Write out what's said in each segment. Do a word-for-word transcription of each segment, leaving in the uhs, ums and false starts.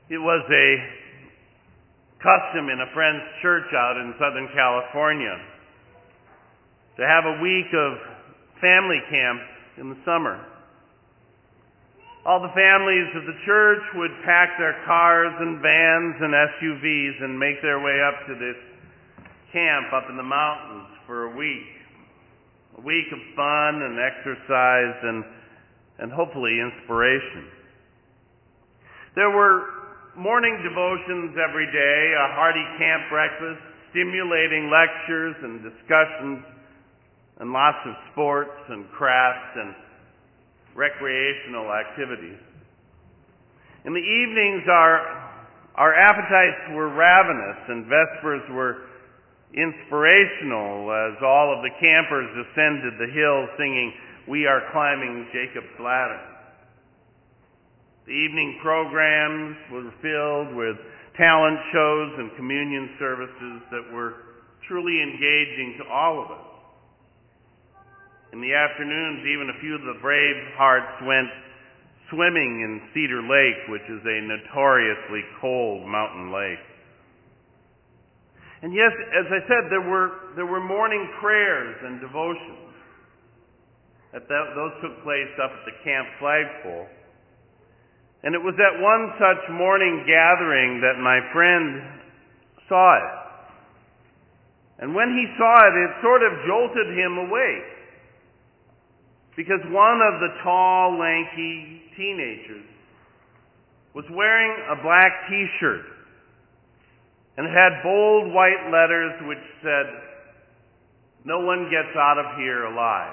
It was a custom in a friend's church out in Southern California to have a week of family camp in the summer. All the families of the church would pack their cars and vans and S U Vs and make their way up to this camp up in the mountains for a week. A week of fun and exercise and, and hopefully inspiration. There were morning devotions every day, a hearty camp breakfast, stimulating lectures and discussions, and lots of sports and crafts and recreational activities. In the evenings, our, our appetites were ravenous and vespers were inspirational as all of the campers ascended the hill singing, "We Are Climbing Jacob's Ladder." The evening programs were filled with talent shows and communion services that were truly engaging to all of us. In the afternoons, even a few of the brave hearts went swimming in Cedar Lake, which is a notoriously cold mountain lake. And yes, as I said, there were there were morning prayers and devotions. That those took place up at the camp flagpole. And it was at one such morning gathering that my friend saw it. And when he saw it, it sort of jolted him awake. Because one of the tall, lanky teenagers was wearing a black t-shirt. And it had bold white letters which said, "No one gets out of here alive."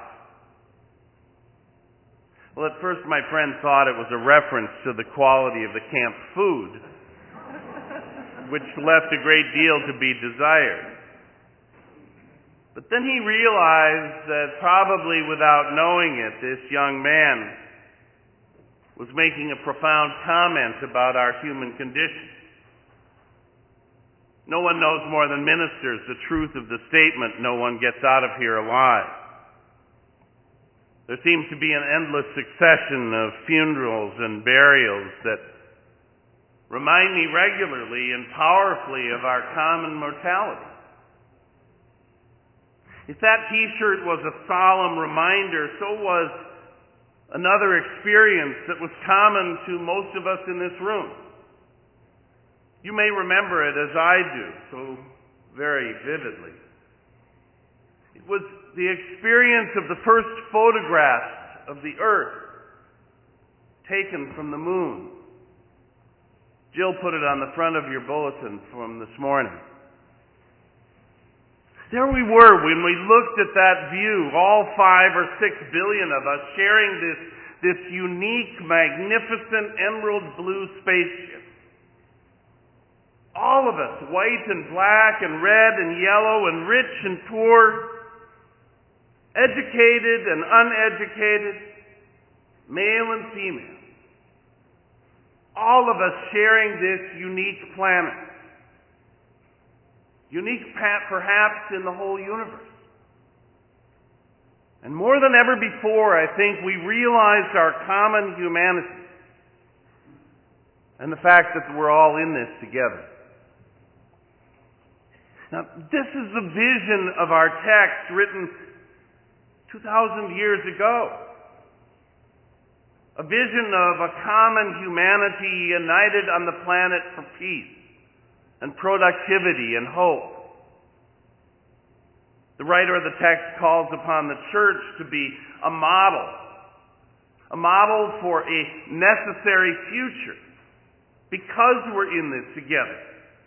Well, at first my friend thought it was a reference to the quality of the camp food, which left a great deal to be desired. But then he realized that probably without knowing it, this young man was making a profound comment about our human condition. No one knows more than ministers the truth of the statement, "No one gets out of here alive." There seems to be an endless succession of funerals and burials that remind me regularly and powerfully of our common mortality. If that t-shirt was a solemn reminder, so was another experience that was common to most of us in this room. You may remember it as I do, so very vividly. It was the experience of the first photographs of the Earth taken from the moon. Jill put it on the front of your bulletin from this morning. There we were when we looked at that view, all five or six billion of us sharing this, this unique, magnificent emerald blue spaceship. All of us, white and black and red and yellow and rich and poor, educated and uneducated, male and female. All of us sharing this unique planet. Unique perhaps in the whole universe. And more than ever before, I think we realized our common humanity and the fact that we're all in this together. Now, this is the vision of our text written two thousand years ago. A vision of a common humanity united on the planet for peace and productivity and hope. The writer of the text calls upon the church to be a model, a model for a necessary future because we're in this together.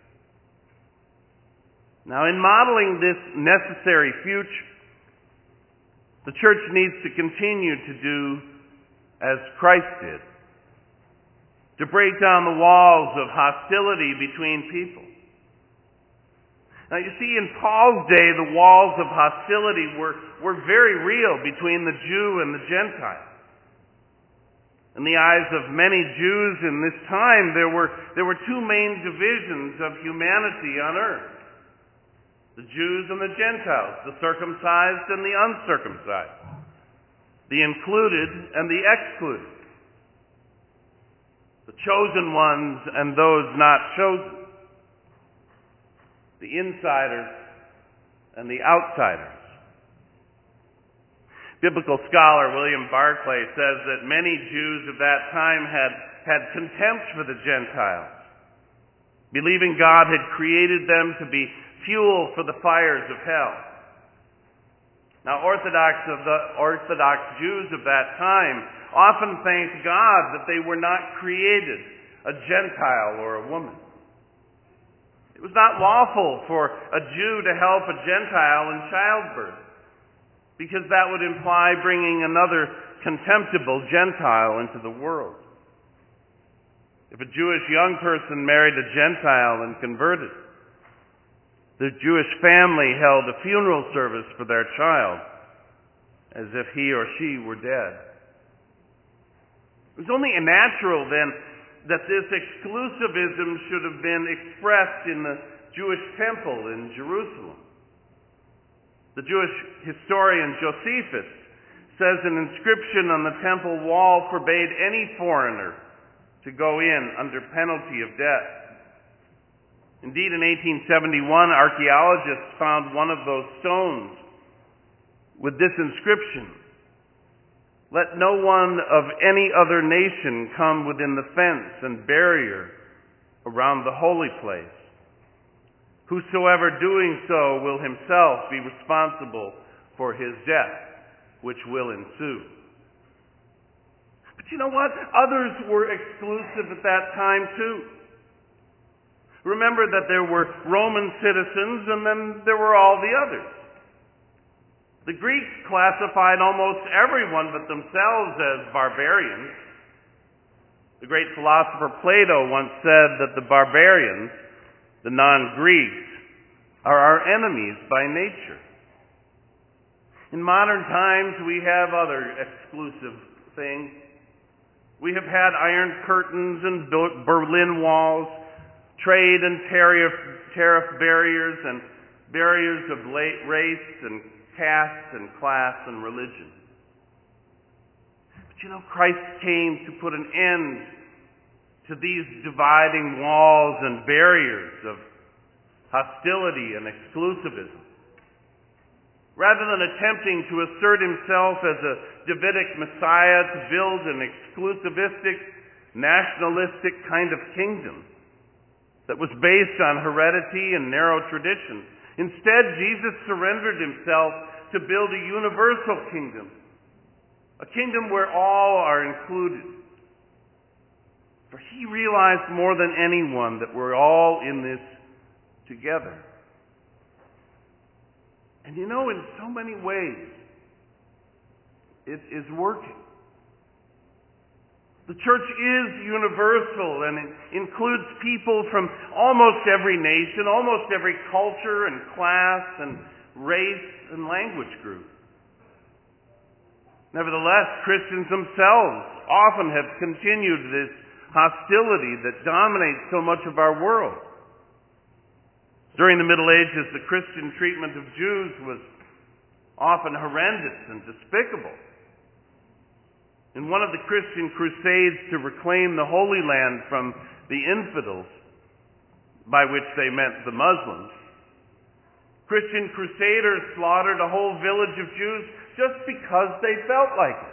Now, in modeling this necessary future, the church needs to continue to do as Christ did, to break down the walls of hostility between people. Now, you see, in Paul's day, the walls of hostility were, were very real between the Jew and the Gentile. In the eyes of many Jews in this time, there were, there were two main divisions of humanity on earth. The Jews and the Gentiles, the circumcised and the uncircumcised, the included and the excluded. the chosen ones and those not chosen, the insiders and the outsiders. Biblical scholar William Barclay says that many Jews of that time had, had contempt for the Gentiles, believing God had created them to be fuel for the fires of hell. Now, Orthodox of the Orthodox Jews of that time often thanked God that they were not created a Gentile or a woman. It was not lawful for a Jew to help a Gentile in childbirth, because that would imply bringing another contemptible Gentile into the world. If a Jewish young person married a Gentile and converted, the Jewish family held a funeral service for their child as if he or she were dead. It was only natural then that this exclusivism should have been expressed in the Jewish temple in Jerusalem. The Jewish historian Josephus says an inscription on the temple wall forbade any foreigner to go in under penalty of death. Indeed, in eighteen seventy-one, archaeologists found one of those stones with this inscription: "Let no one of any other nation come within the fence and barrier around the holy place. Whosoever doing so will himself be responsible for his death, which will ensue." But you know what? Others were exclusive at that time too. Remember that there were Roman citizens and then there were all the others. The Greeks classified almost everyone but themselves as barbarians. The great philosopher Plato once said that the barbarians, the non-Greeks, are our enemies by nature. In modern times, we have other exclusive things. We have had iron curtains and Berlin walls, trade and tariff, tariff barriers, and barriers of race and caste and class and religion. But you know, Christ came to put an end to these dividing walls and barriers of hostility and exclusivism. Rather than attempting to assert himself as a Davidic Messiah to build an exclusivistic, nationalistic kind of kingdom that was based on heredity and narrow traditions, instead Jesus surrendered himself to build a universal kingdom, a kingdom where all are included. For he realized more than anyone that we're all in this together. And you know, in so many ways, it is working. The church is universal, and it includes people from almost every nation, almost every culture and class and race and language group. Nevertheless, Christians themselves often have continued this hostility that dominates so much of our world. During the Middle Ages, the Christian treatment of Jews was often horrendous and despicable. In one of the Christian crusades to reclaim the Holy Land from the infidels, by which they meant the Muslims, Christian crusaders slaughtered a whole village of Jews just because they felt like it.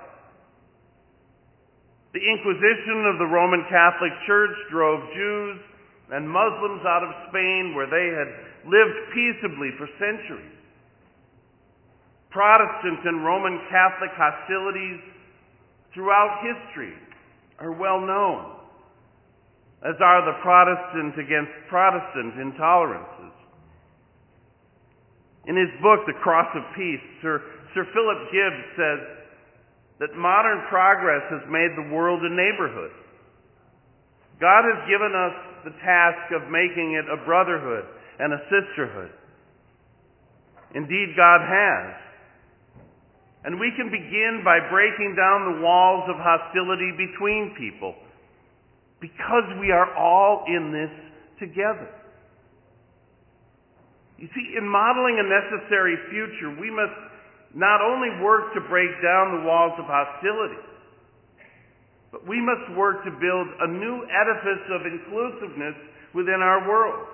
The Inquisition of the Roman Catholic Church drove Jews and Muslims out of Spain, where they had lived peaceably for centuries. Protestant and Roman Catholic hostilities throughout history are well known, as are the Protestant against Protestant intolerances. In his book, The Cross of Peace, Sir, Sir Philip Gibbs says that modern progress has made the world a neighborhood. God has given us the task of making it a brotherhood and a sisterhood. Indeed, God has. And we can begin by breaking down the walls of hostility between people, because we are all in this together. You see, in modeling a necessary future, we must not only work to break down the walls of hostility, But we must work to build a new edifice of inclusiveness within our world.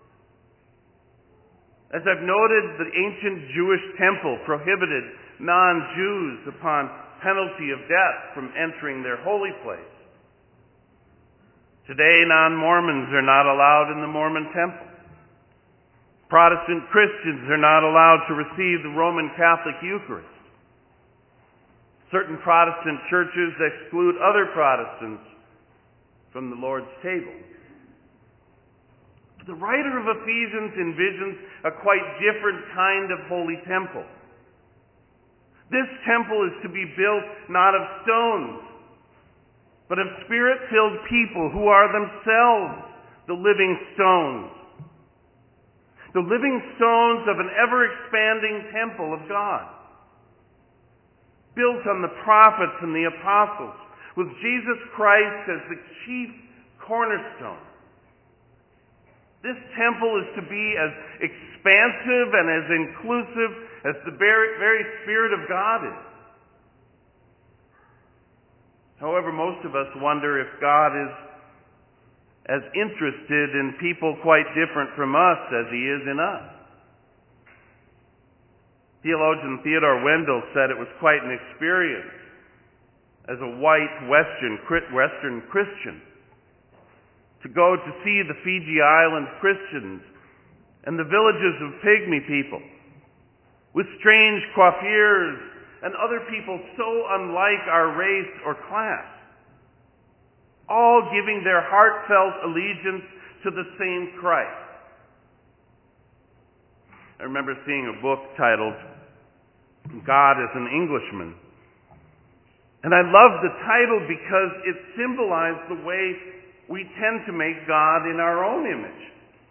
As I've noted, the ancient Jewish temple prohibited non-Jews upon penalty of death from entering their holy place. Today, non-Mormons are not allowed in the Mormon temple. Protestant Christians are not allowed to receive the Roman Catholic Eucharist. Certain Protestant churches exclude other Protestants from the Lord's table. The writer of Ephesians envisions a quite different kind of holy temple. This temple is to be built not of stones, but of Spirit-filled people who are themselves the living stones. The living stones of an ever-expanding temple of God, built on the prophets and the apostles, with Jesus Christ as the chief cornerstone. This temple is to be as expansive and as inclusive as the very, very Spirit of God is. However, most of us wonder if God is as interested in people quite different from us as He is in us. Theologian Theodore Wendell said it was quite an experience as a white Western, Western Christian to go to see the Fiji Island Christians and the villages of Pygmy people with strange coiffures and other people so unlike our race or class, all giving their heartfelt allegiance to the same Christ. I remember seeing a book titled God is an Englishman. And I loved the title because it symbolized the way we tend to make God in our own image.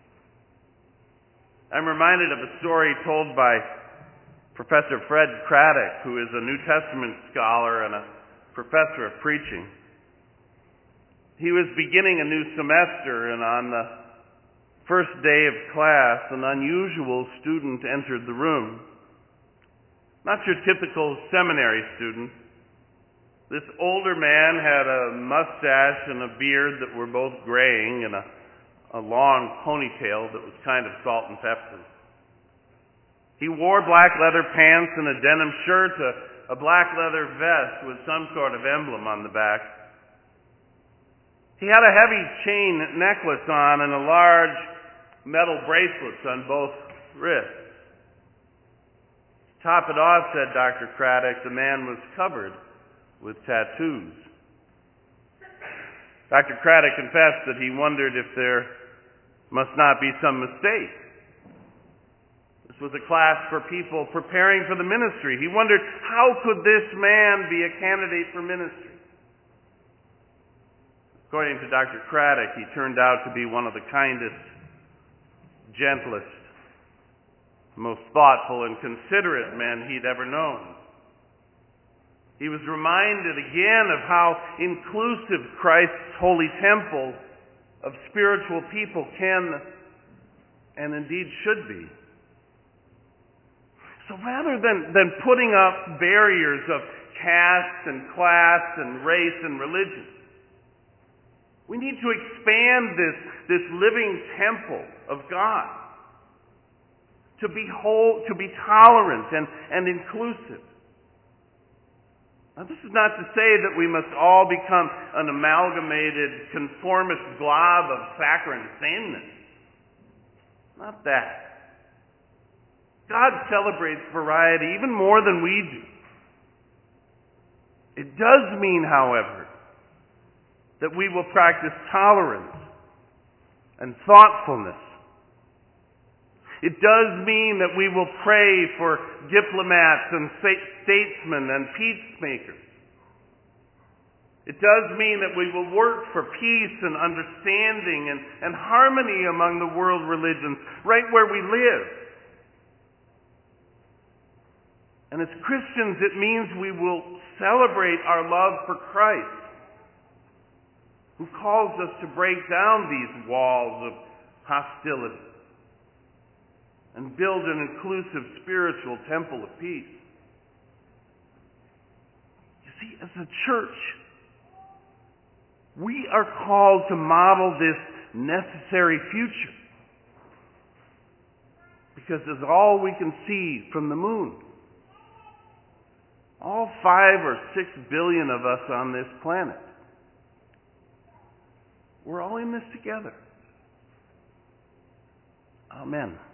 I'm reminded of a story told by Professor Fred Craddock, who is a New Testament scholar and a professor of preaching. He was beginning a new semester, and on the first day of class, an unusual student entered the room. Not your typical seminary student. This older man had a mustache and a beard that were both graying and a, a long ponytail that was kind of salt and pepper. He wore black leather pants and a denim shirt, a, a black leather vest with some sort of emblem on the back. He had a heavy chain necklace on and a large metal bracelets on both wrists. To top it off, said Doctor Craddock, the man was covered with tattoos. Doctor Craddock confessed that he wondered if there must not be some mistake. This was a class for people preparing for the ministry. He wondered, how could this man be a candidate for ministry? According to Doctor Craddock, he turned out to be one of the kindest, gentlest, most thoughtful and considerate men he'd ever known. He was reminded again of how inclusive Christ's holy temple of spiritual people can and indeed should be. So rather than, than putting up barriers of caste and class and race and religion, we need to expand this, this living temple of God to be whole, to be tolerant and, and inclusive. Now, this is not to say that we must all become an amalgamated, conformist glob of saccharine sameness. Not that. God celebrates variety even more than we do. It does mean, however, that we will practice tolerance and thoughtfulness. It does mean that we will pray for diplomats and statesmen and peacemakers. It does mean that we will work for peace and understanding and, and harmony among the world religions right where we live. And as Christians, it means we will celebrate our love for Christ, who calls us to break down these walls of hostility and build an inclusive spiritual temple of peace. You see, as a church, We are called to model this necessary future, because it's all we can see from the moon. All five or six billion of us on this planet. We're all in this together. Amen.